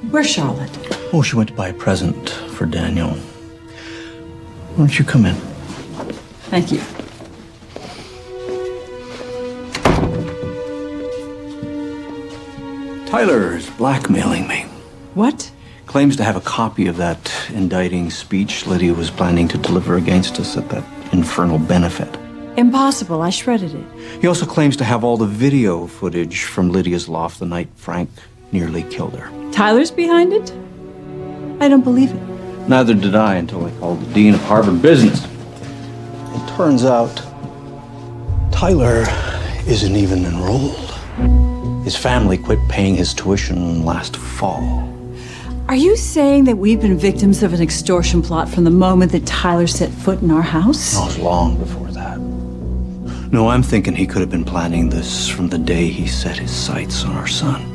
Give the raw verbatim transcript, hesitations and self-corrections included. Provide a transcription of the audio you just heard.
Where's Charlotte? Oh, she went to buy a present for Daniel. Why don't you come in? Thank you. Tyler is blackmailing me. What? Claims to have a copy of that indicting speech Lydia was planning to deliver against us at that infernal benefit. Impossible. I shredded it. He also claims to have all the video footage from Lydia's loft the night Frank nearly killed her. Tyler's behind it? I don't believe it. Neither did I until I called the dean of Harvard Business. It turns out Tyler isn't even enrolled. His family quit paying his tuition last fall. Are you saying that we've been victims of an extortion plot from the moment that Tyler set foot in our house? No, it was long before that. No, I'm thinking he could have been planning this from the day he set his sights on our son.